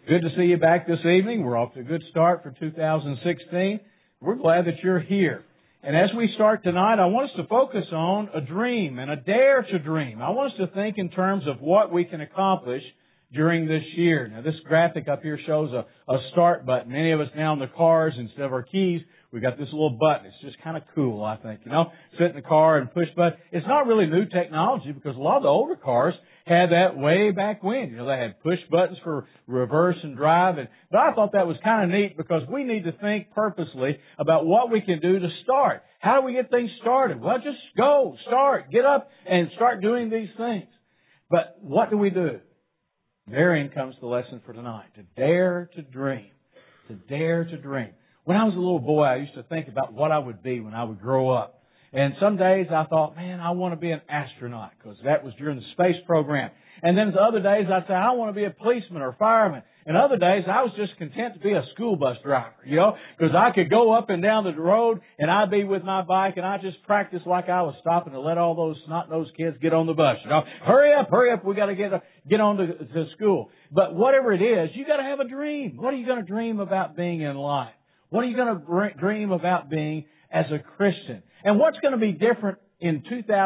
Good to see you back this evening. We're off to a good start for 2016. We're glad that you're here. And as we start tonight, I want us to focus on a dream and a dare to dream. I want us to think in terms of what we can accomplish during this year. Now, this graphic up here shows a start button. Many of us now in the cars, instead of our keys, we got this little button. It's just kind of cool, I think. Sit in the car and push button. It's not really new technology because a lot of the older cars had that way back when. They had push buttons for reverse and drive. But I thought that was kind of neat because we need to think purposely about what we can do to start. How do we get things started? Well, just go, start, get up and start doing these things. But what do we do? Therein comes the lesson for tonight. To dare to dream. To dare to dream. When I was a little boy, I used to think about what I would be when I would grow up. And some days I thought, man, I want to be an astronaut because that was during the space program. And then the other days I'd say, I want to be a policeman or a fireman. And other days I was just content to be a school bus driver, because I could go up and down the road and I'd be with my bike and I'd just practice like I was stopping to let all those snot-nosed kids get on the bus. Hurry up, we got to get on to school. But whatever it is, you got to have a dream. What are you going to dream about being in life? What are you going to dream about being as a Christian? And what's going to be different in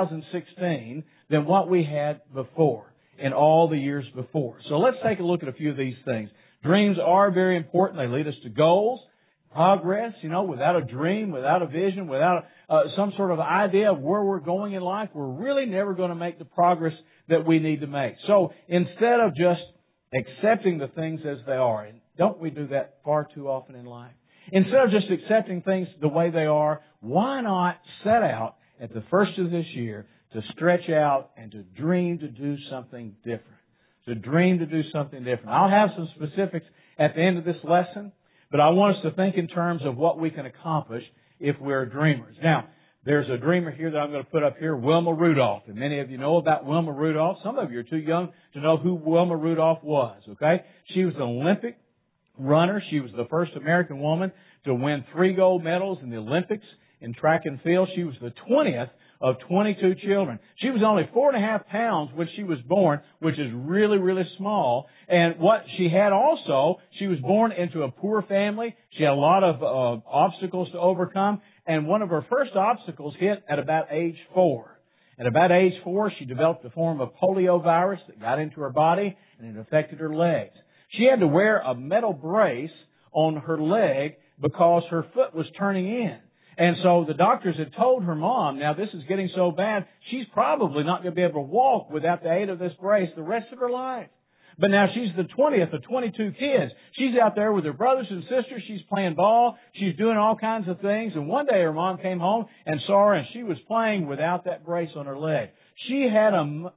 2016 than what we had before in all the years before? So let's take a look at a few of these things. Dreams are very important. They lead us to goals, progress. Without a dream, without a vision, without some sort of idea of where we're going in life, we're really never going to make the progress that we need to make. So instead of just accepting the things as they are, and don't we do that far too often in life? Instead of just accepting things the way they are, why not set out at the first of this year to stretch out and to dream to do something different? To dream to do something different. I'll have some specifics at the end of this lesson, but I want us to think in terms of what we can accomplish if we're dreamers. Now, there's a dreamer here that I'm going to put up here, Wilma Rudolph. And many of you know about Wilma Rudolph. Some of you are too young to know who Wilma Rudolph was, okay? She was an Olympic runner. She was the first American woman to win 3 gold medals in the Olympics in track and field. She was the 20th of 22 children. She was only 4.5 pounds when she was born, which is really, really small. And what she had also, she was born into a poor family. She had a lot of obstacles to overcome. And one of her first obstacles hit at about age 4. At about age 4, she developed a form of polio virus that got into her body and it affected her legs. She had to wear a metal brace on her leg because her foot was turning in. And so the doctors had told her mom, now this is getting so bad, she's probably not going to be able to walk without the aid of this brace the rest of her life. But now she's the 20th of 22 kids. She's out there with her brothers and sisters. She's playing ball. She's doing all kinds of things. And one day her mom came home and saw her and she was playing without that brace on her leg. She had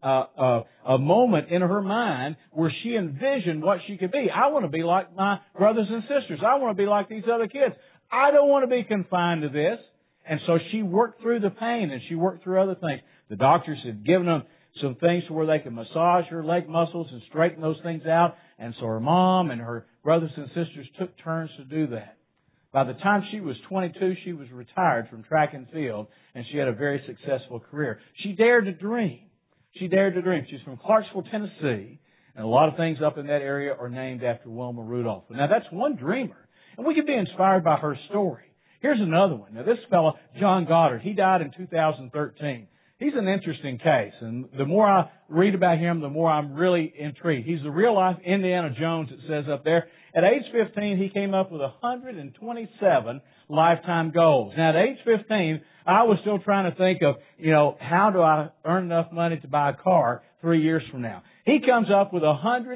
a moment in her mind where she envisioned what she could be. I want to be like my brothers and sisters. I want to be like these other kids. I don't want to be confined to this. And so she worked through the pain and she worked through other things. The doctors had given them some things to where they could massage her leg muscles and straighten those things out. And so her mom and her brothers and sisters took turns to do that. By the time she was 22, she was retired from track and field, and she had a very successful career. She dared to dream. She dared to dream. She's from Clarksville, Tennessee, and a lot of things up in that area are named after Wilma Rudolph. Now, that's one dreamer, and we can be inspired by her story. Here's another one. Now, this fellow, John Goddard, he died in 2013. He's an interesting case, and the more I read about him, the more I'm really intrigued. He's the real-life Indiana Jones, it says up there. At age 15, he came up with 127 lifetime goals. Now, at age 15, I was still trying to think of, how do I earn enough money to buy a car 3 years from now? He comes up with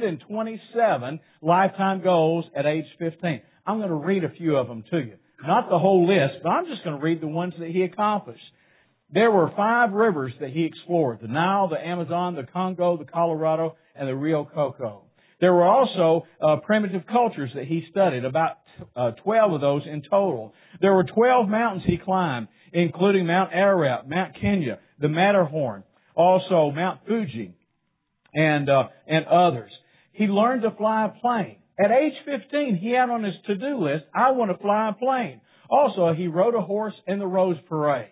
127 lifetime goals at age 15. I'm going to read a few of them to you. Not the whole list, but I'm just going to read the ones that he accomplished. There were 5 rivers that he explored: the Nile, the Amazon, the Congo, the Colorado, and the Rio Coco. There were also primitive cultures that he studied, about 12 of those in total. There were 12 mountains he climbed, including Mount Ararat, Mount Kenya, the Matterhorn, also Mount Fuji, and others. He learned to fly a plane. At age 15, he had on his to-do list, I want to fly a plane. Also, he rode a horse in the Rose Parade.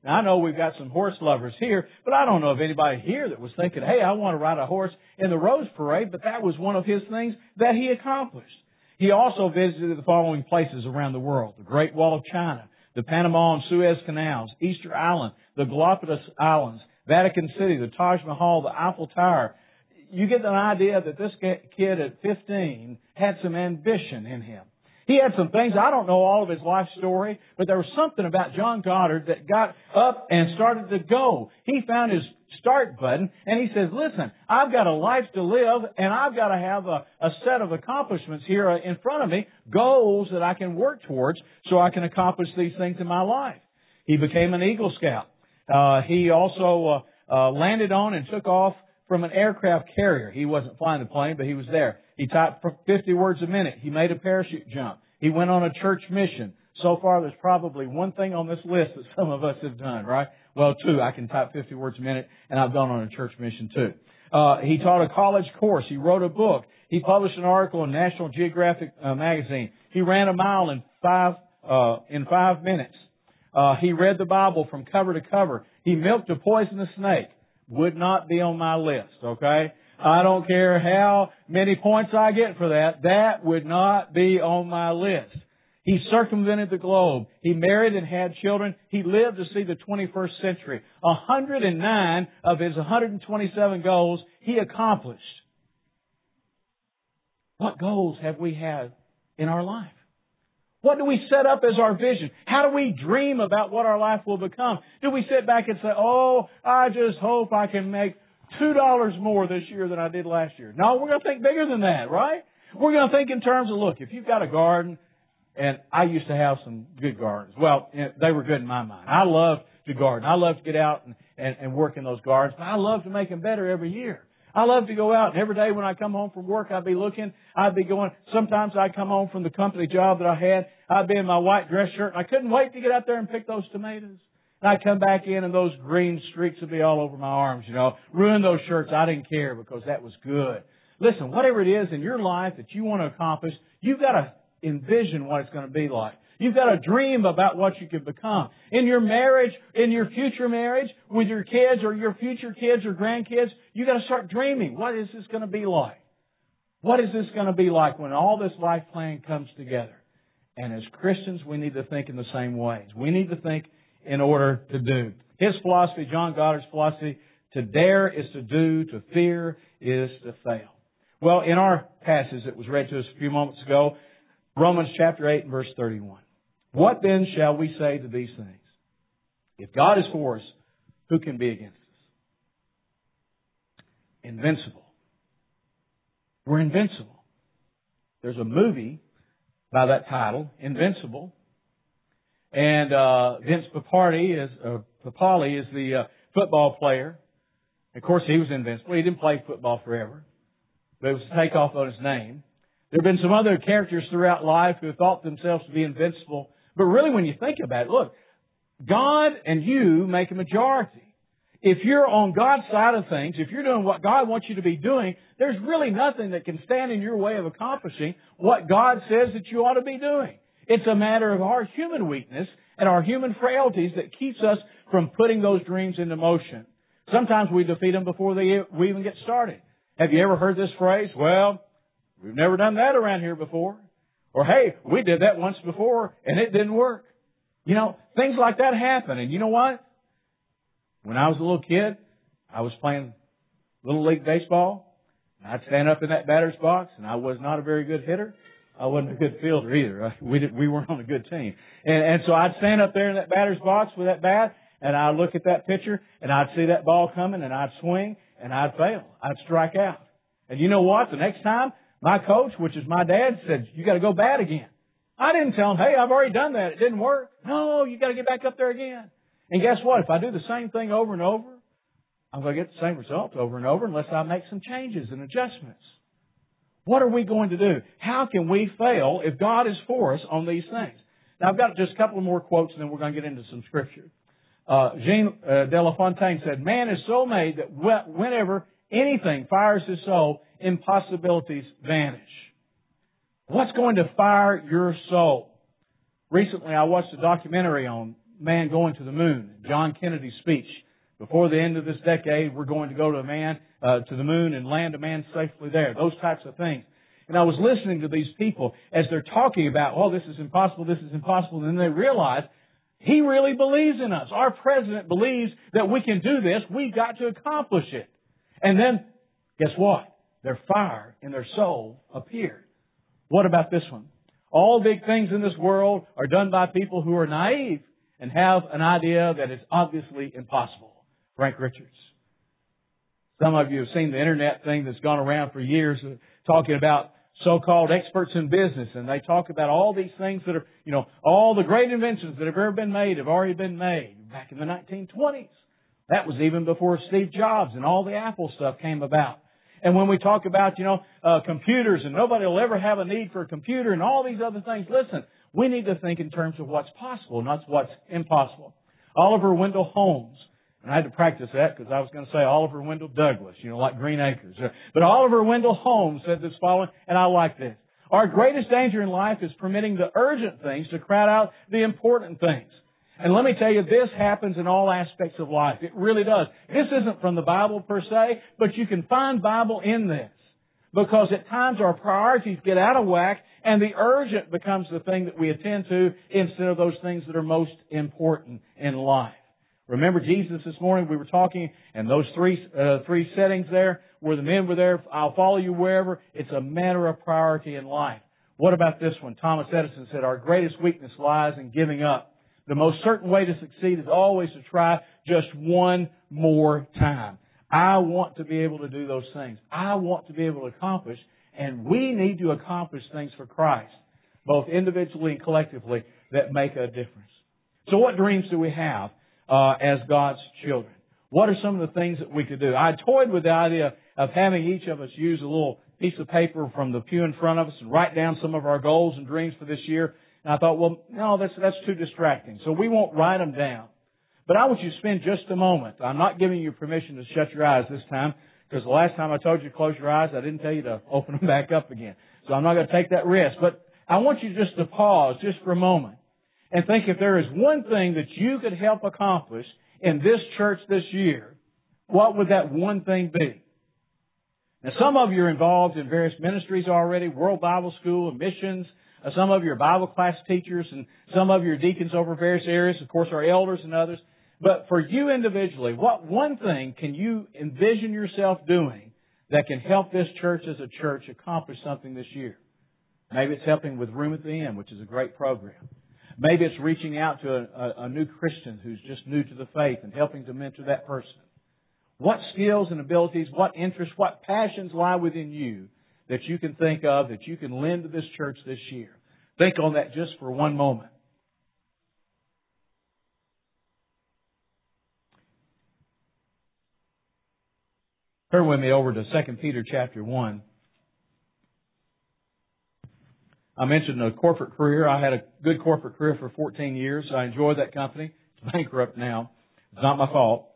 Now, I know we've got some horse lovers here, but I don't know of anybody here that was thinking, hey, I want to ride a horse in the Rose Parade, but that was one of his things that he accomplished. He also visited the following places around the world: the Great Wall of China, the Panama and Suez Canals, Easter Island, the Galapagos Islands, Vatican City, the Taj Mahal, the Eiffel Tower. You get an idea that this kid at 15 had some ambition in him. He had some things. I don't know all of his life story, but there was something about John Goddard that got up and started to go. He found his start button and he says, listen, I've got a life to live and I've got to have a set of accomplishments here in front of me, goals that I can work towards so I can accomplish these things in my life. He became an Eagle Scout. He also landed on and took off from an aircraft carrier. He wasn't flying the plane, but he was there. He typed 50 words a minute. He made a parachute jump. He went on a church mission. So far, there's probably one thing on this list that some of us have done, right? Well, two. I can type 50 words a minute, and I've gone on a church mission too. He taught a college course. He wrote a book. He published an article in National Geographic magazine. He ran a mile in 5 minutes. He read the Bible from cover to cover. He milked a poisonous snake. Would not be on my list, okay? I don't care how many points I get for that. That would not be on my list. He circumvented the globe. He married and had children. He lived to see the 21st century. 109 of his 127 goals he accomplished. What goals have we had in our life? What do we set up as our vision? How do we dream about what our life will become? Do we sit back and say, oh, I just hope I can make $2 more this year than I did last year? No, we're going to think bigger than that, right? We're going to think in terms of, look, if you've got a garden, and I used to have some good gardens. Well, they were good in my mind. I loved to garden. I loved to get out and work in those gardens, but I love to make them better every year. I love to go out, and every day when I come home from work, I'd be looking, I'd be going. Sometimes I'd come home from the company job that I had, I'd be in my white dress shirt, and I couldn't wait to get out there and pick those tomatoes. And I'd come back in, and those green streaks would be all over my arms, Ruin those shirts. I didn't care because that was good. Listen, whatever it is in your life that you want to accomplish, you've got to envision what it's going to be like. You've got to dream about what you could become. In your marriage, in your future marriage, with your kids or your future kids or grandkids, you've got to start dreaming. What is this going to be like? What is this going to be like when all this life plan comes together? And as Christians, we need to think in the same ways. We need to think in order to do. His philosophy, John Goddard's philosophy, to dare is to do, to fear is to fail. Well, in our passage that was read to us a few moments ago, Romans chapter 8 and verse 31. What then shall we say to these things? If God is for us, who can be against us? Invincible. We're invincible. There's a movie by that title, Invincible. And Vince Papali is the football player. Of course, he was invincible. He didn't play football forever, but it was a takeoff on his name. There have been some other characters throughout life who have thought themselves to be invincible. But really, when you think about it, look, God and you make a majority. If you're on God's side of things, if you're doing what God wants you to be doing, there's really nothing that can stand in your way of accomplishing what God says that you ought to be doing. It's a matter of our human weakness and our human frailties that keeps us from putting those dreams into motion. Sometimes we defeat them before we even get started. Have you ever heard this phrase? Well, we've never done that around here before. Or, hey, we did that once before and it didn't work. Things like that happen. And you know what? When I was a little kid, I was playing Little League Baseball. I'd stand up in that batter's box, and I was not a very good hitter. I wasn't a good fielder either. We weren't on a good team. And so I'd stand up there in that batter's box with that bat, and I'd look at that pitcher, and I'd see that ball coming, and I'd swing, and I'd fail. I'd strike out. And you know what? The next time, my coach, which is my dad, said, you got to go bat again. I didn't tell him, hey, I've already done that. It didn't work. No, you got to get back up there again. And guess what? If I do the same thing over and over, I'm going to get the same results over and over unless I make some changes and adjustments. What are we going to do? How can we fail if God is for us on these things? Now, I've got just a couple more quotes and then we're going to get into some scripture. Jean de La Fontaine said, man is so made that whenever anything fires his soul, impossibilities vanish. What's going to fire your soul? Recently, I watched a documentary on man going to the moon. John Kennedy's speech. Before the end of this decade, we're going to go to the moon and land a man safely there. Those types of things. And I was listening to these people as they're talking about, oh, this is impossible, and then they realize he really believes in us. Our president believes that we can do this. We've got to accomplish it. And then, guess what? Their fire in their soul appeared. What about this one? All big things in this world are done by people who are naive and have an idea that is obviously impossible. Frank Richards. Some of you have seen the internet thing that's gone around for years talking about so-called experts in business, and they talk about all these things that are, all the great inventions that have ever been made have already been made back in the 1920s. That was even before Steve Jobs and all the Apple stuff came about. And when we talk about, computers and nobody will ever have a need for a computer and all these other things, listen, we need to think in terms of what's possible, not what's impossible. Oliver Wendell Holmes. And I had to practice that because I was going to say Oliver Wendell Douglas, like Green Acres. But Oliver Wendell Holmes said this following, and I like this. Our greatest danger in life is permitting the urgent things to crowd out the important things. And let me tell you, this happens in all aspects of life. It really does. This isn't from the Bible per se, but you can find Bible in this. Because at times our priorities get out of whack and the urgent becomes the thing that we attend to instead of those things that are most important in life. Remember Jesus this morning, we were talking, and those three settings there, where the men were there, I'll follow you wherever. It's a matter of priority in life. What about this one? Thomas Edison said, our greatest weakness lies in giving up. The most certain way to succeed is always to try just one more time. I want to be able to do those things. I want to be able to accomplish, and we need to accomplish things for Christ, both individually and collectively, that make a difference. So what dreams do we have as God's children? What are some of the things that we could do? I toyed with the idea of having each of us use a little piece of paper from the pew in front of us and write down some of our goals and dreams for this year. And I thought, well, no, that's too distracting. So we won't write them down. But I want you to spend just a moment. I'm not giving you permission to shut your eyes this time, because the last time I told you to close your eyes, I didn't tell you to open them back up again. So I'm not going to take that risk. But I want you just to pause just for a moment and think, if there is one thing that you could help accomplish in this church this year, what would that one thing be? Now, some of you are involved in various ministries already, World Bible School and missions. Some of you are Bible class teachers, and some of you are deacons over various areas, of course, our elders and others. But for you individually, what one thing can you envision yourself doing that can help this church as a church accomplish something this year? Maybe it's helping with Room at the Inn, which is a great program. Maybe it's reaching out to a new Christian who's just new to the faith and helping to mentor that person. What skills and abilities, what interests, what passions lie within you that you can think of, that you can lend to this church this year? Think on that just for one moment. Turn with me over to 2 Peter chapter 1. I mentioned a corporate career. I had a good corporate career for 14 years. I enjoyed that company. It's bankrupt now. It's not my fault.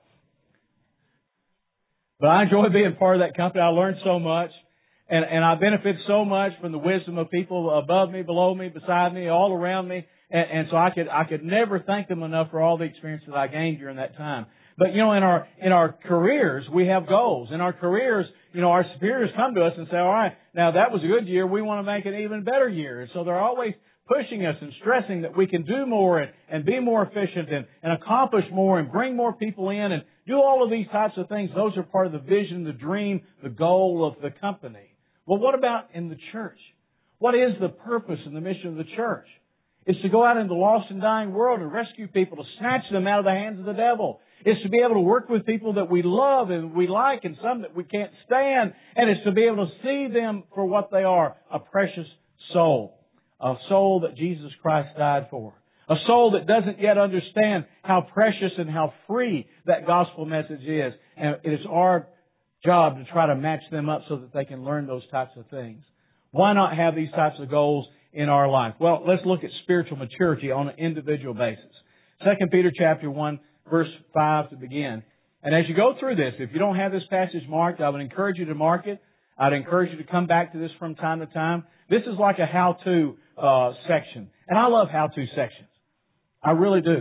But I enjoyed being part of that company. I learned so much. And I benefit so much from the wisdom of people above me, below me, beside me, all around me. And so I could never thank them enough for all the experience that I gained during that time. But, in our careers, we have goals. In our careers, our superiors come to us and say, all right, now that was a good year. We want to make it an even better year. And so they're always pushing us and stressing that we can do more and be more efficient and accomplish more and bring more people in and do all of these types of things. Those are part of the vision, the dream, the goal of the company. Well, what about in the church? What is the purpose and the mission of the church? It's to go out into the lost and dying world and rescue people, to snatch them out of the hands of the devil. It's to be able to work with people that we love and we like and some that we can't stand. And it's to be able to see them for what they are, a precious soul. A soul that Jesus Christ died for. A soul that doesn't yet understand how precious and how free that gospel message is. And it is our job to try to match them up so that they can learn those types of things. Why not have these types of goals in our life? Well, let's look at spiritual maturity on an individual basis. 2 Peter chapter 1, verse 5 to begin. And as you go through this, if you don't have this passage marked, I would encourage you to mark it. I'd encourage you to come back to this from time to time. This is like a how-to section. And I love how-to sections. I really do.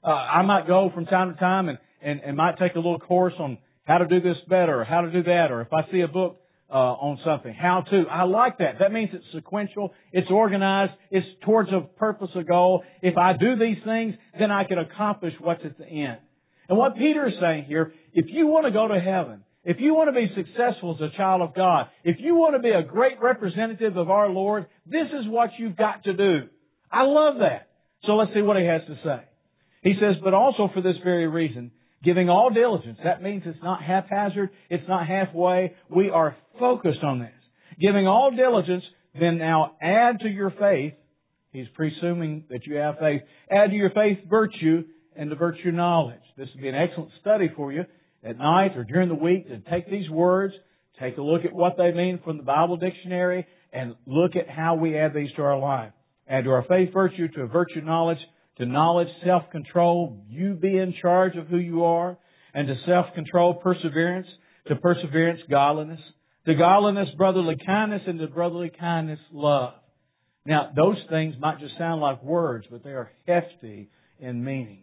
I might go from time to time and might take a little course on how to do this better or how to do that, or if I see a book on something, how to. I like that. That means it's sequential, it's organized, it's towards a purpose, a goal. If I do these things, then I can accomplish what's at the end. And what Peter is saying here, if you want to go to heaven, if you want to be successful as a child of God, if you want to be a great representative of our Lord, this is what you've got to do. I love that. So let's see what he has to say. He says, but also for this very reason, giving all diligence. That means it's not haphazard. It's not halfway. We are focused on this. Giving all diligence, then now add to your faith. He's presuming that you have faith. Add to your faith virtue, and to virtue knowledge. This would be an excellent study for you at night or during the week to take these words, take a look at what they mean from the Bible dictionary, and look at how we add these to our life. Add to our faith virtue, to virtue knowledge, to knowledge self-control, you be in charge of who you are, and to self-control perseverance, to perseverance godliness, to godliness brotherly kindness, and to brotherly kindness love. Now, those things might just sound like words, but they are hefty in meaning.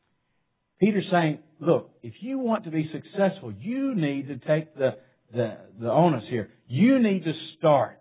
Peter's saying, look, if you want to be successful, you need to take the onus here. You need to start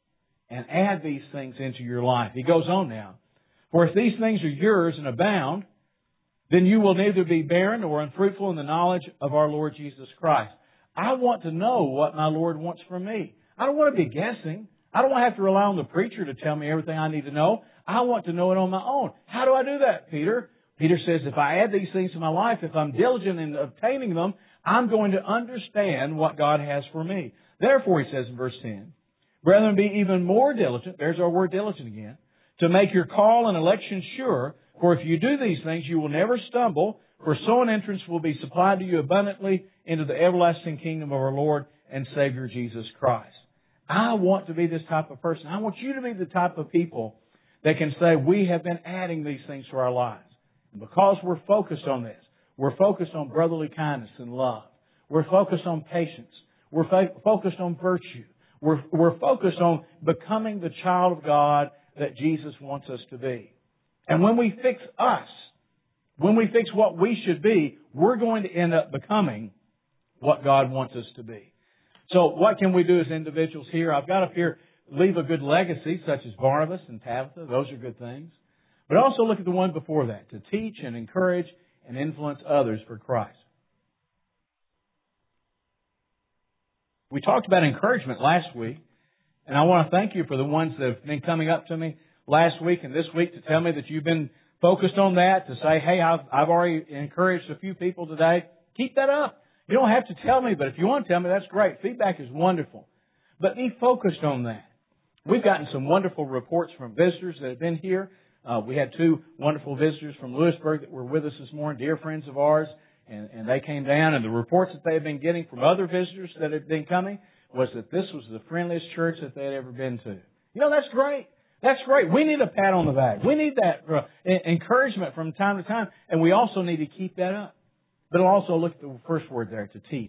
and add these things into your life. He goes on now. For if these things are yours and abound, then you will neither be barren nor unfruitful in the knowledge of our Lord Jesus Christ. I want to know what my Lord wants from me. I don't want to be guessing. I don't want to have to rely on the preacher to tell me everything I need to know. I want to know it on my own. How do I do that, Peter? Peter says, if I add these things to my life, if I'm diligent in obtaining them, I'm going to understand what God has for me. Therefore, he says in verse 10, brethren, be even more diligent, there's our word diligent again, to make your call and election sure, for if you do these things, you will never stumble, for so an entrance will be supplied to you abundantly into the everlasting kingdom of our Lord and Savior Jesus Christ. I want to be this type of person. I want you to be the type of people that can say, we have been adding these things to our lives. And because we're focused on this, we're focused on brotherly kindness and love. We're focused on patience. We're focused on virtue. We're focused on becoming the child of God that Jesus wants us to be. And when we fix us, when we fix what we should be, we're going to end up becoming what God wants us to be. So what can we do as individuals here? I've got up here, leave a good legacy, such as Barnabas and Tabitha. Those are good things. But also look at the one before that, to teach and encourage and influence others for Christ. We talked about encouragement last week, and I want to thank you for the ones that have been coming up to me last week and this week to tell me that you've been focused on that, to say, hey, I've already encouraged a few people today. Keep that up. You don't have to tell me, but if you want to tell me, that's great. Feedback is wonderful. But be focused on that. We've gotten some wonderful reports from visitors that have been here. We had two wonderful visitors from Lewisburg that were with us this morning, dear friends of ours, and they came down, and the reports that they have been getting from other visitors that have been coming was that this was the friendliest church that they had ever been to. You know, that's great. That's great. We need a pat on the back. We need that encouragement from time to time, and we also need to keep that up. But also look at the first word there, to teach.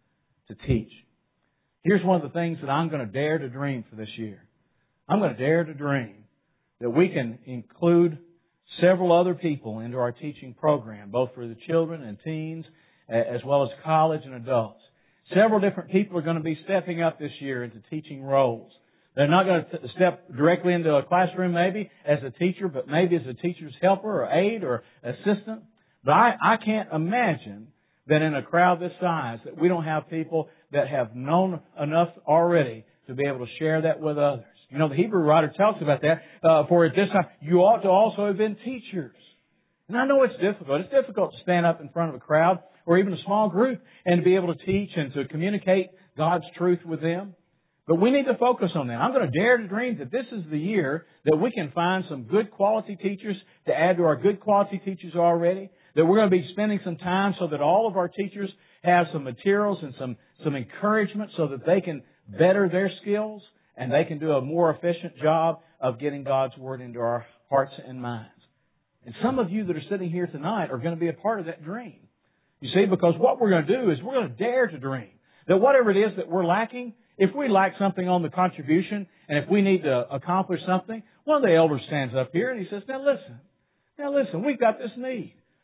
To teach. Here's one of the things that I'm going to dare to dream for this year. I'm going to dare to dream that we can include several other people into our teaching program, both for the children and teens, as well as college and adults. Several different people are going to be stepping up this year into teaching roles. They're not going to step directly into a classroom maybe as a teacher, but maybe as a teacher's helper or aide or assistant. But I can't imagine that in a crowd this size that we don't have people that have known enough already to be able to share that with others. You know, the Hebrew writer talks about that. For at this time, you ought to also have been teachers. And I know it's difficult. It's difficult to stand up in front of a crowd or even a small group and to be able to teach and to communicate God's truth with them. But we need to focus on that. I'm going to dare to dream that this is the year that we can find some good quality teachers to add to our good quality teachers already. That we're going to be spending some time so that all of our teachers have some materials and some encouragement so that they can better their skills and they can do a more efficient job of getting God's Word into our hearts and minds. And some of you that are sitting here tonight are going to be a part of that dream. You see, because what we're going to do is we're going to dare to dream that whatever it is that we're lacking, if we lack something on the contribution and if we need to accomplish something, one of the elders stands up here and he says, Now listen, we've got this need.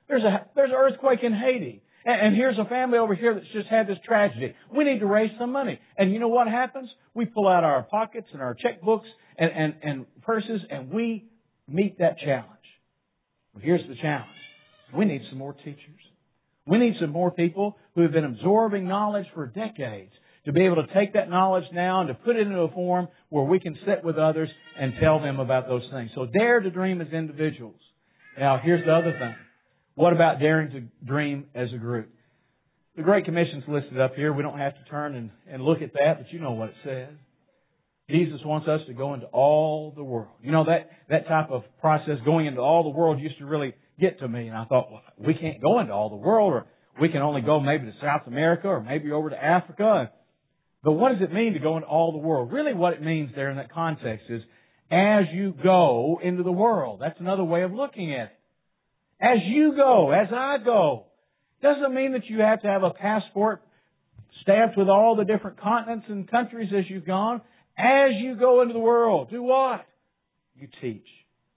There's an earthquake in Haiti. And here's a family over here that's just had this tragedy. We need to raise some money. And you know what happens? We pull out our pockets and our checkbooks and purses, and we meet that challenge. Well, here's the challenge. We need some more teachers. We need some more people who have been absorbing knowledge for decades to be able to take that knowledge now and to put it into a form where we can sit with others and tell them about those things. So dare to dream as individuals. Now, here's the other thing. What about daring to dream as a group? The Great Commission's listed up here. We don't have to turn and look at that, but you know what it says. Jesus wants us to go into all the world. You know, that type of process, going into all the world, used to really get to me. And I thought, well, we can't go into all the world, or we can only go maybe to South America or maybe over to Africa. But what does it mean to go into all the world? Really what it means there in that context is as you go into the world. That's another way of looking at it. As you go, as I go. Doesn't mean that you have to have a passport stamped with all the different continents and countries as you've gone. As you go into the world, do what? You teach.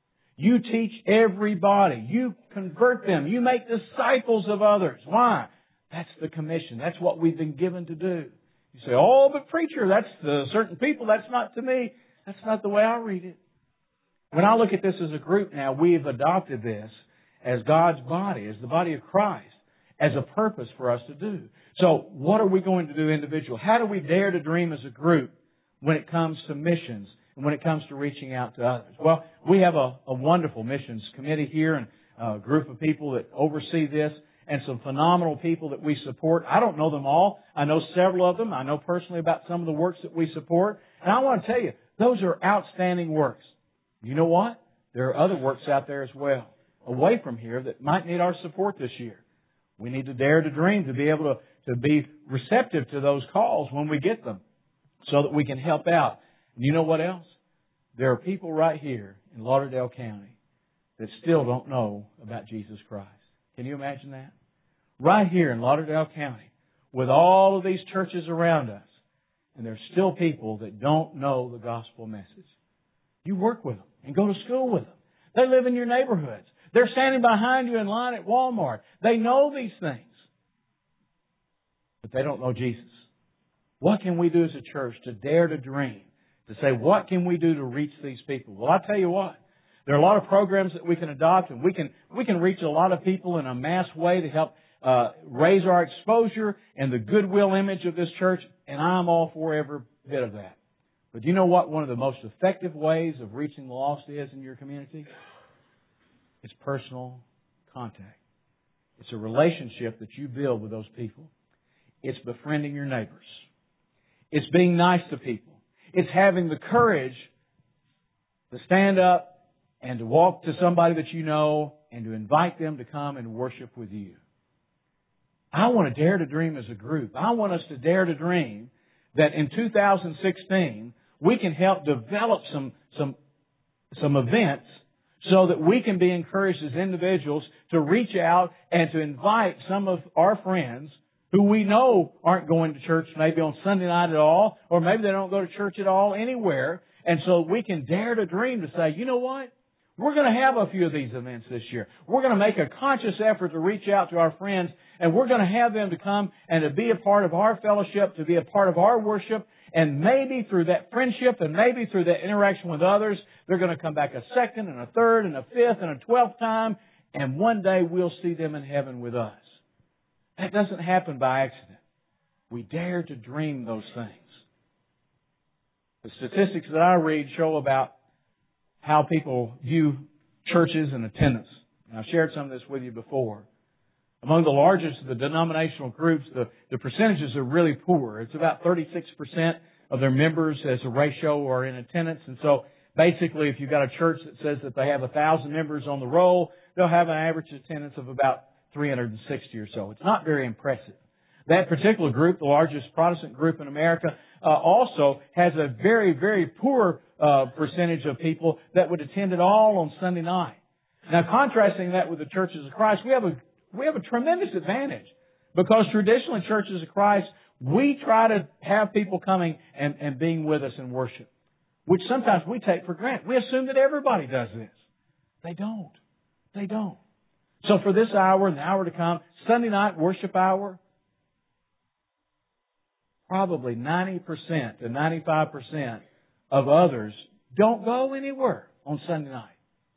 You teach everybody. You convert them. You make disciples of others. Why? That's the commission. That's what we've been given to do. You say, oh, but preacher, that's to certain people. That's not to me. That's not the way I read it. When I look at this as a group now, we've adopted this as God's body, as the body of Christ, as a purpose for us to do. So what are we going to do individually? How do we dare to dream as a group when it comes to missions and when it comes to reaching out to others? Well, we have a wonderful missions committee here and a group of people that oversee this and some phenomenal people that we support. I don't know them all. I know several of them. I know personally about some of the works that we support. And I want to tell you, those are outstanding works. You know what? There are other works out there as well, away from here, that might need our support this year. We need to dare to dream, to be able to be receptive to those calls when we get them so that we can help out. And you know what else? There are people right here in Lauderdale County that still don't know about Jesus Christ. Can you imagine that? Right here in Lauderdale County, with all of these churches around us, and there's still people that don't know the gospel message. You work with them and go to school with them. They live in your neighborhoods. They're standing behind you in line at Walmart. They know these things, but they don't know Jesus. What can we do as a church to dare to dream, to say, what can we do to reach these people? Well, I tell you what, there are a lot of programs that we can adopt, and we can reach a lot of people in a mass way to help raise our exposure and the goodwill image of this church, and I'm all for every bit of that. But do you know what one of the most effective ways of reaching the lost is in your community? It's personal contact. It's a relationship that you build with those people. It's befriending your neighbors. It's being nice to people. It's having the courage to stand up and to walk to somebody that you know and to invite them to come and worship with you. I want to dare to dream as a group. I want us to dare to dream that in 2016 we can help develop some events so that we can be encouraged as individuals to reach out and to invite some of our friends who we know aren't going to church maybe on Sunday night at all, or maybe they don't go to church at all anywhere. And so we can dare to dream to say, you know what? We're going to have a few of these events this year. We're going to make a conscious effort to reach out to our friends, and we're going to have them to come and to be a part of our fellowship, to be a part of our worship. And maybe through that friendship and maybe through that interaction with others, they're going to come back a second and a third and a fifth and a 12th time. And one day we'll see them in heaven with us. That doesn't happen by accident. We dare to dream those things. The statistics that I read show about how people view churches and attendance. And I've shared some of this with you before. Among the largest of the denominational groups, the percentages are really poor. It's about 36% of their members as a ratio are in attendance. And so basically, if you've got a church that says that they have 1,000 members on the roll, they'll have an average attendance of about 360 or so. It's not very impressive. That particular group, the largest Protestant group in America, also has a very, very poor percentage of people that would attend at all on Sunday night. Now, contrasting that with the Churches of Christ, we have a tremendous advantage because traditionally Churches of Christ, we try to have people coming and being with us in worship, which sometimes we take for granted. We assume that everybody does this. They don't. They don't. So for this hour and the hour to come, Sunday night worship hour, probably 90% to 95% of others don't go anywhere on Sunday night.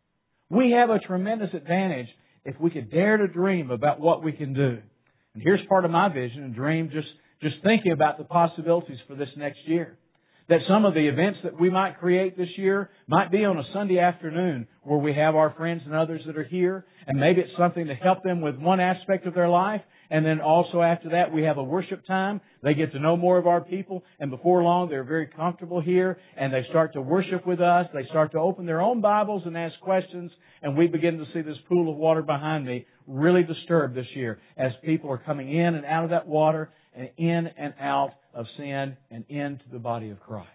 We have a tremendous advantage if we could dare to dream about what we can do. And here's part of my vision and dream, just thinking about the possibilities for this next year. That some of the events that we might create this year might be on a Sunday afternoon where we have our friends and others that are here, and maybe it's something to help them with one aspect of their life. And then also after that, we have a worship time. They get to know more of our people, and before long, they're very comfortable here, and they start to worship with us. They start to open their own Bibles and ask questions, and we begin to see this pool of water behind me really disturbed this year as people are coming in and out of that water and in and out of sin and into the body of Christ.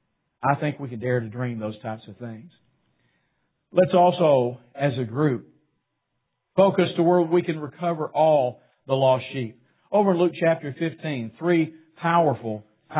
I think we can dare to dream those types of things. Let's also, as a group, focus to where we can recover all the lost sheep. Over in Luke chapter 15, three powerful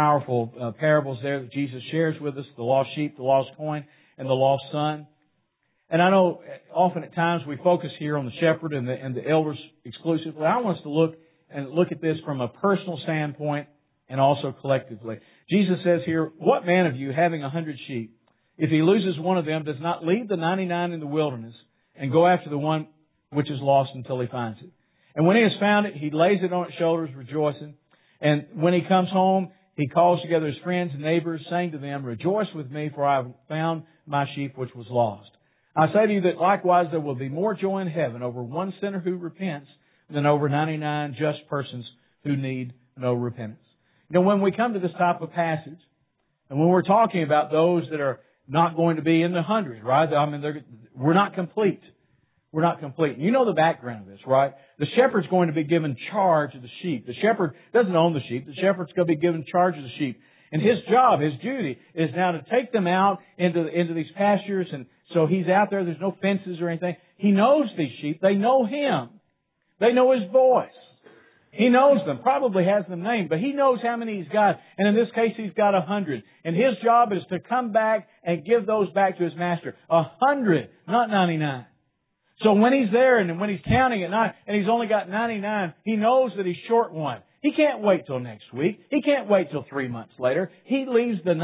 parables there that Jesus shares with us: the lost sheep, the lost coin, and the lost son. And I know often at times we focus here on the shepherd and the elders exclusively. I want us to look at this from a personal standpoint and also collectively. Jesus says here, "What man of you, having 100 sheep, if he loses one of them, does not leave the 99 in the wilderness and go after the one which is lost until he finds it? And when he has found it, he lays it on its shoulders, rejoicing. And when he comes home, he calls together his friends and neighbors, saying to them, 'Rejoice with me, for I have found my sheep which was lost.' I say to you that likewise there will be more joy in heaven over one sinner who repents than over 99 just persons who need no repentance." You know, when we come to this type of passage, and when we're talking about those that are not going to be in the 100, right? I mean, we're not complete. We're not complete. You know the background of this, right? The shepherd's going to be given charge of the sheep. The shepherd doesn't own the sheep. The shepherd's going to be given charge of the sheep. And his job, his duty, is now to take them out into these pastures. And so he's out there. There's no fences or anything. He knows these sheep. They know him. They know his voice. He knows them, probably has them named, but he knows how many he's got. And in this case, he's got 100. And his job is to come back and give those back to his master. 100, not 99. So when he's there and when he's counting at night and he's only got 99, he knows that he's short one. He can't wait till next week. He can't wait till 3 months later. He leaves the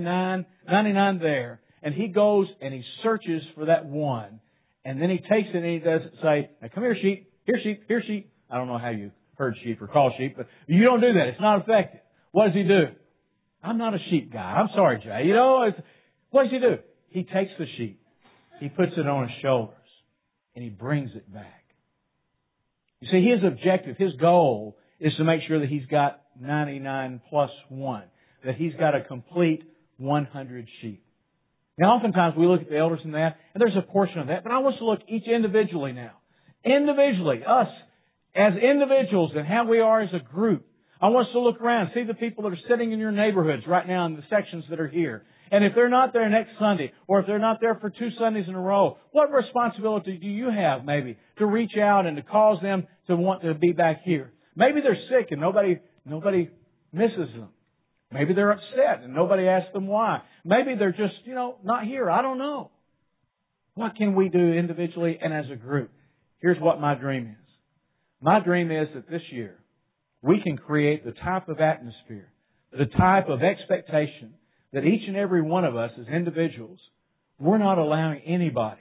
99 there, and he goes and he searches for that one. And then he takes it and he doesn't say, "Now come here, sheep. Here, sheep. Here, sheep." I don't know how you herd sheep or call sheep, but you don't do that. It's not effective. What does he do? "I'm not a sheep guy. I'm sorry, Jay." You know, what does he do? He takes the sheep. He puts it on his shoulders. And he brings it back. You see, his objective, his goal, is to make sure that he's got 99 plus 1. That he's got a complete 100 sheep. Now, oftentimes we look at the elders in that, and there's a portion of that, but I want us to look each individually now. Individually, us as individuals and how we are as a group. I want us to look around, see the people that are sitting in your neighborhoods right now in the sections that are here. And if they're not there next Sunday, or if they're not there for 2 Sundays in a row, what responsibility do you have maybe to reach out and to cause them to want to be back here? Maybe they're sick and nobody misses them. Maybe they're upset and nobody asks them why. Maybe they're just, not here. I don't know. What can we do individually and as a group? Here's what my dream is. My dream is that this year we can create the type of atmosphere, the type of expectation that each and every one of us as individuals, we're not allowing anybody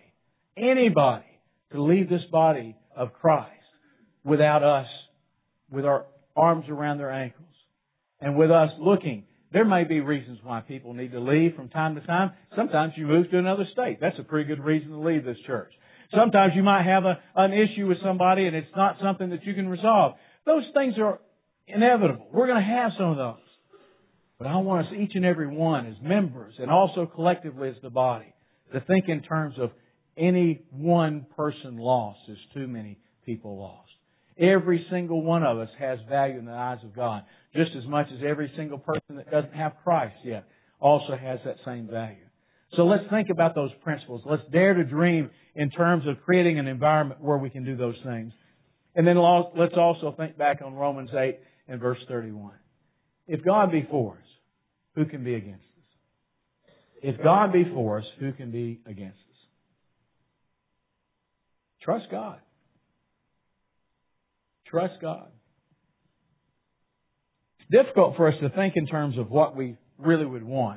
to leave this body of Christ without us, with our arms around their ankles, and with us looking. There may be reasons why people need to leave from time to time. Sometimes you move to another state. That's a pretty good reason to leave this church. Sometimes you might have an issue with somebody and it's not something that you can resolve. Those things are inevitable. We're going to have some of those. But I want us, each and every one, as members and also collectively as the body, to think in terms of any one person lost is too many people lost. Every single one of us has value in the eyes of God, just as much as every single person that doesn't have Christ yet also has that same value. So let's think about those principles. Let's dare to dream in terms of creating an environment where we can do those things. And then let's also think back on Romans 8 and verse 31. If God be for us, who can be against us? If God be for us, who can be against us? Trust God. trust God. It's difficult for us to think in terms of what we really would want.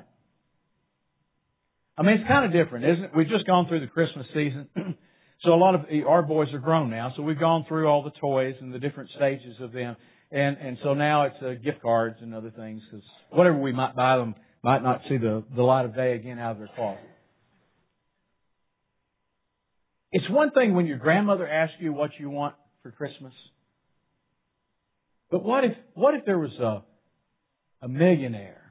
I mean, it's kind of different, isn't it? We've just gone through the Christmas season. So a lot of our boys are grown now. So we've gone through all the toys and the different stages of them. And so now it's gift cards and other things, because whatever we might buy them might not see the light of day again out of their closet. It's one thing when your grandmother asks you what you want for Christmas. But what if there was a millionaire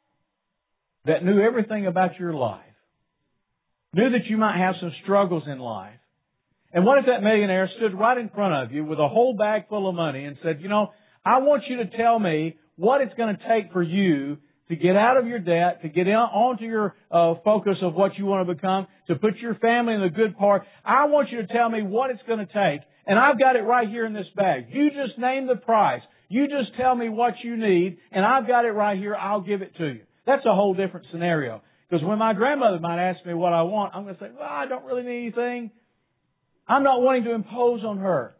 that knew everything about your life, knew that you might have some struggles in life, and what if that millionaire stood right in front of you with a whole bag full of money and said, you know, I want you to tell me what it's going to take for you to get out of your debt, to get onto your focus of what you want to become, to put your family in the good part. I want you to tell me what it's going to take, and I've got it right here in this bag. You just name the price. You just tell me what you need, and I've got it right here. I'll give it to you. That's a whole different scenario. Because when my grandmother might ask me what I want, I'm going to say, well, I don't really need anything. I'm not wanting to impose on her.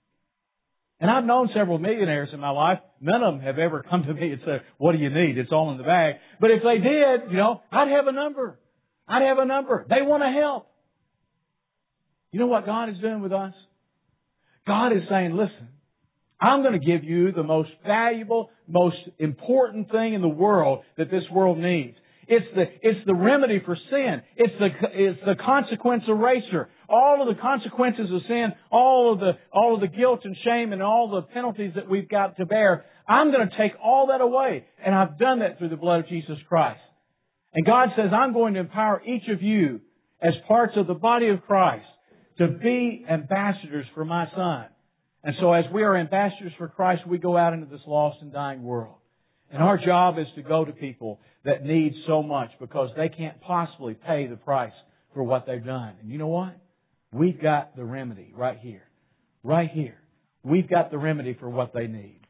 And I've known several millionaires in my life. None of them have ever come to me and said, what do you need? It's all in the bag. But if they did, I'd have a number. I'd have a number. They want to help. You know what God is doing with us? God is saying, listen, I'm going to give you the most valuable, most important thing in the world that this world needs. It's the remedy for sin. It's the consequence eraser. All of the consequences of sin, all of the guilt and shame and all the penalties that we've got to bear. I'm going to take all that away. And I've done that through the blood of Jesus Christ. And God says, I'm going to empower each of you as parts of the body of Christ to be ambassadors for my Son. And so as we are ambassadors for Christ, we go out into this lost and dying world. And our job is to go to people that need so much because they can't possibly pay the price for what they've done. And you know what? We've got the remedy right here. Right here. We've got the remedy for what they need.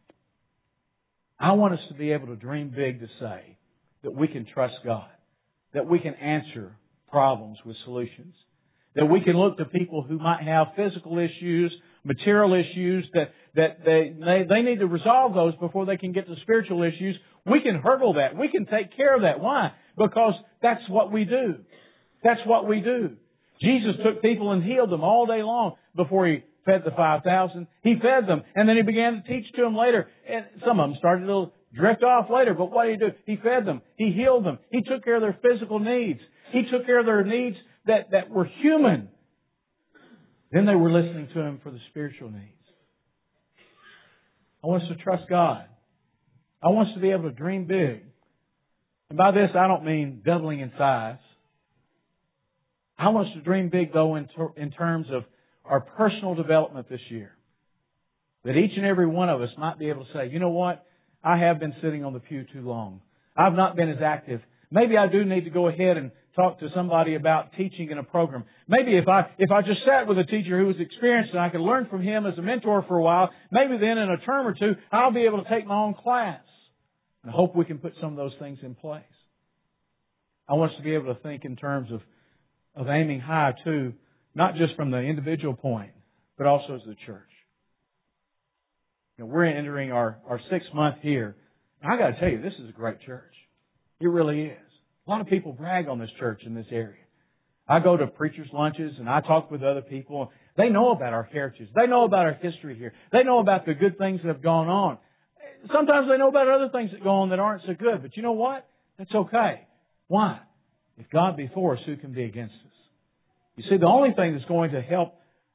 I want us to be able to dream big, to say that we can trust God, that we can answer problems with solutions, that we can look to people who might have physical issues, material issues, that they need to resolve those before they can get to spiritual issues. We can hurdle that. We can take care of that. Why? Because that's what we do. That's what we do. Jesus took people and healed them all day long before He fed the 5,000. He fed them, and then He began to teach to them later. And some of them started to drift off later, but what did He do? He fed them. He healed them. He took care of their physical needs. He took care of their needs that were human. Then they were listening to Him for the spiritual needs. I want us to trust God. I want us to be able to dream big. And by this, I don't mean doubling in size. I want us to dream big, though, in terms of our personal development this year. That each and every one of us might be able to say, you know what? I have been sitting on the pew too long. I've not been as active. Maybe I do need to go ahead and talk to somebody about teaching in a program. Maybe if I just sat with a teacher who was experienced and I could learn from him as a mentor for a while, maybe then in a term or two, I'll be able to take my own class. And I hope we can put some of those things in place. I want us to be able to think in terms of aiming high too, not just from the individual point, but also as the church. We're entering our 6th month here. And I got to tell you, this is a great church. It really is. A lot of people brag on this church in this area. I go to preachers' lunches and I talk with other people. They know about our heritage. They know about our history here. They know about the good things that have gone on. Sometimes they know about other things that go on that aren't so good. But you know what? That's okay. Why? If God be for us, who can be against us? You see, the only thing that's going to help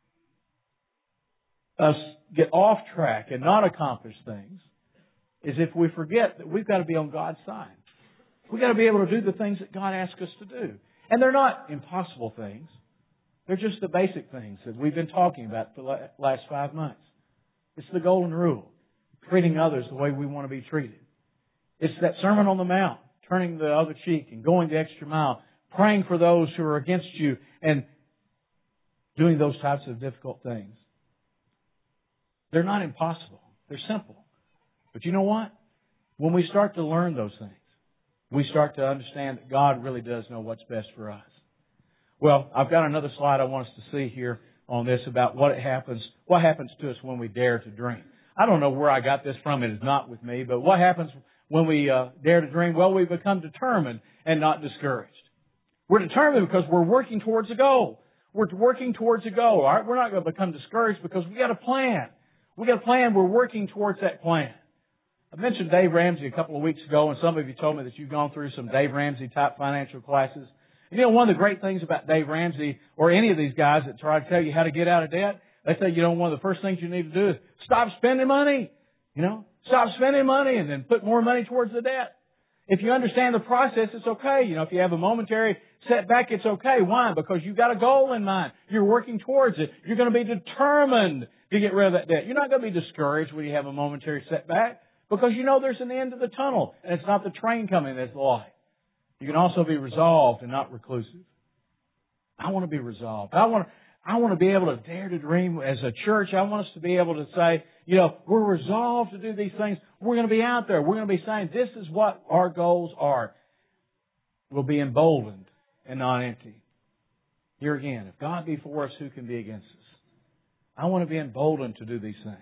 us get off track and not accomplish things is if we forget that we've got to be on God's side. We've got to be able to do the things that God asks us to do. And they're not impossible things. They're just the basic things that we've been talking about for the last 5 months. It's the golden rule, treating others the way we want to be treated. It's that Sermon on the Mount, turning the other cheek and going the extra mile, praying for those who are against you, and doing those types of difficult things. They're not impossible. They're simple. But you know what? When we start to learn those things, we start to understand that God really does know what's best for us. Well, I've got another slide I want us to see here on this about what happens to us when we dare to dream. I don't know where I got this from. It is not with me. But what happens when we dare to dream? Well, we become determined and not discouraged. We're determined because we're working towards a goal. We're working towards a goal. All right? We're not going to become discouraged because we got a plan. We got a plan. We're working towards that plan. I mentioned Dave Ramsey a couple of weeks ago, and some of you told me that you've gone through some Dave Ramsey type financial classes. And you know, one of the great things about Dave Ramsey or any of these guys that try to tell you how to get out of debt, they say, you know, one of the first things you need to do is stop spending money. You know, stop spending money and then put more money towards the debt. If you understand the process, it's okay. You know, if you have a momentary setback, it's okay. Why? Because you've got a goal in mind. You're working towards it. You're going to be determined to get rid of that debt. You're not going to be discouraged when you have a momentary setback because you know there's an end to the tunnel and it's not the train coming that's the light. You can also be resolved and not reclusive. I want to be resolved. I want to be able to dare to dream as a church. I want us to be able to say, you know, we're resolved to do these things. We're going to be out there. We're going to be saying this is what our goals are. We'll be emboldened and not empty. Here again, if God be for us, who can be against us? I want to be emboldened to do these things.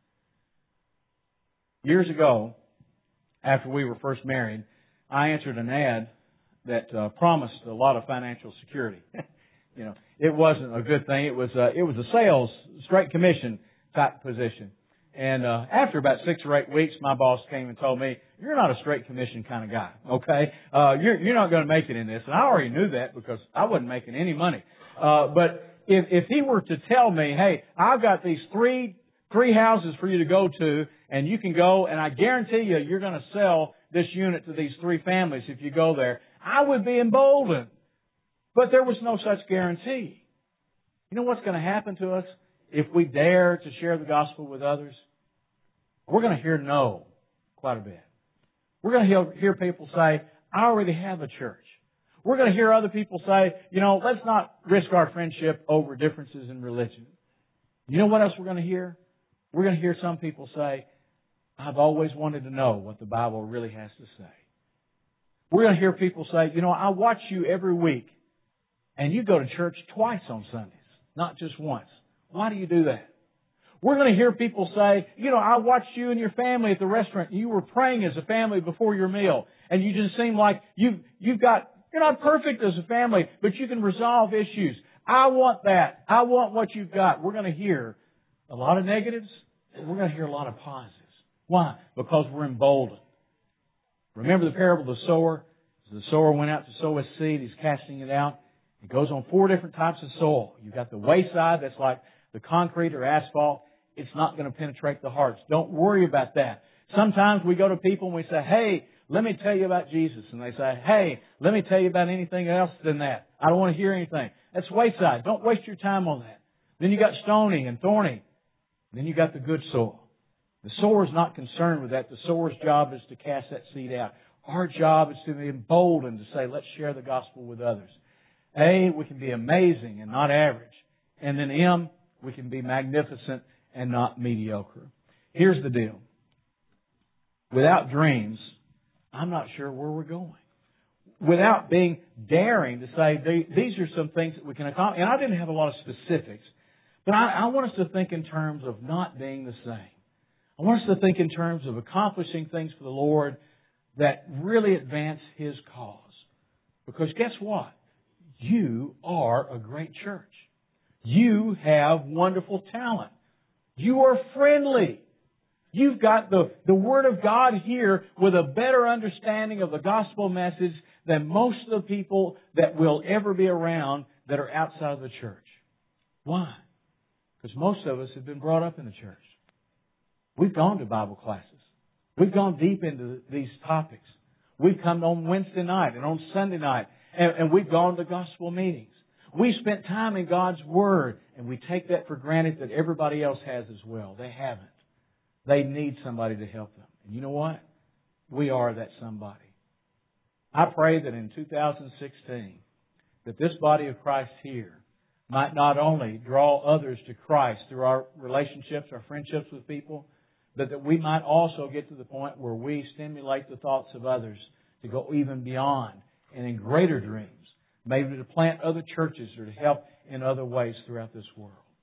Years ago, after we were first married, I answered an ad that promised a lot of financial security. You know, it wasn't a good thing. It was a sales, straight commission type position. And after about 6 or 8 weeks, my boss came and told me, "You're not a straight commission kind of guy. Okay, you're not going to make it in this." And I already knew that because I wasn't making any money. But if he were to tell me, "Hey, I've got these three houses for you to go to, and you can go, and I guarantee you're going to sell this unit to these 3 families if you go there," I would be emboldened. But there was no such guarantee. You know what's going to happen to us if we dare to share the gospel with others? We're going to hear no quite a bit. We're going to hear people say, "I already have a church." We're going to hear other people say, "You know, let's not risk our friendship over differences in religion." You know what else we're going to hear? We're going to hear some people say, "I've always wanted to know what the Bible really has to say." We're going to hear people say, "You know, I watch you every week, and you go to church twice on Sundays, not just once. Why do you do that?" We're going to hear people say, "You know, I watched you and your family at the restaurant. You were praying as a family before your meal, and you just seem like you're not perfect as a family, but you can resolve issues. I want that. I want what you've got." We're going to hear a lot of negatives, and we're going to hear a lot of positives. Why? Because we're emboldened. Remember the parable of the sower? As the sower went out to sow his seed, he's casting it out. It goes on 4 different types of soil. You've got the wayside, that's like the concrete or asphalt. It's not going to penetrate the hearts. Don't worry about that. Sometimes we go to people and we say, "Hey, let me tell you about Jesus." And they say, "Hey, let me tell you about anything else than that. I don't want to hear anything." That's wayside. Don't waste your time on that. Then you got stony and thorny. Then you got the good soil. The sower is not concerned with that. The sower's job is to cast that seed out. Our job is to be emboldened to say, let's share the gospel with others. A, we can be amazing and not average. And then M, we can be magnificent and not mediocre. Here's the deal. Without dreams, I'm not sure where we're going. Without being daring to say, these are some things that we can accomplish. And I didn't have a lot of specifics, but I want us to think in terms of not being the same. I want us to think in terms of accomplishing things for the Lord that really advance His cause. Because guess what? You are a great church. You have wonderful talent. You are friendly. You've got the Word of God here with a better understanding of the gospel message than most of the people that will ever be around that are outside of the church. Why? Because most of us have been brought up in the church. We've gone to Bible classes. We've gone deep into these topics. We've come on Wednesday night and on Sunday night, and we've gone to gospel meetings. We spent time in God's Word, and we take that for granted that everybody else has as well. They haven't. They need somebody to help them. And you know what? We are that somebody. I pray that in 2016, that this body of Christ here might not only draw others to Christ through our relationships, our friendships with people, but that we might also get to the point where we stimulate the thoughts of others to go even beyond and in greater dreams, maybe to plant other churches or to help in other ways throughout this world.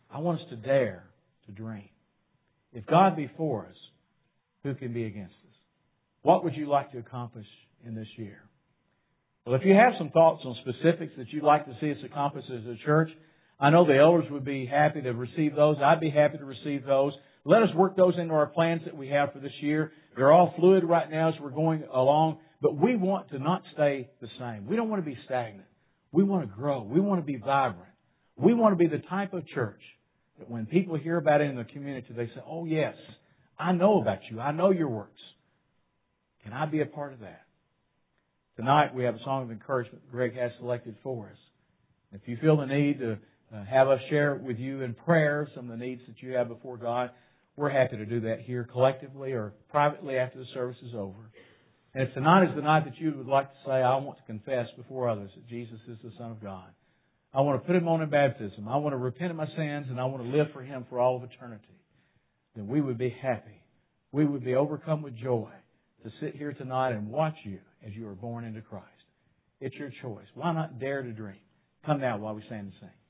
I want us to dare to dream. If God be for us, who can be against us? What would you like to accomplish in this year? Well, if you have some thoughts on specifics that you'd like to see us accomplish as a church, I know the elders would be happy to receive those. I'd be happy to receive those. Let us work those into our plans that we have for this year. They're all fluid right now as we're going along, but we want to not stay the same. We don't want to be stagnant. We want to grow. We want to be vibrant. We want to be the type of church that when people hear about it in the community, they say, oh yes, I know about you. I know your works. Can I be a part of that? Tonight we have a song of encouragement that Greg has selected for us. If you feel the need to have us share with you in prayer some of the needs that you have before God, we're happy to do that here collectively or privately after the service is over. And if tonight is the night that you would like to say, I want to confess before others that Jesus is the Son of God. I want to put Him on in baptism. I want to repent of my sins and I want to live for Him for all of eternity. Then we would be happy. We would be overcome with joy to sit here tonight and watch you as you are born into Christ. It's your choice. Why not dare to dream? Come now while we stand and sing.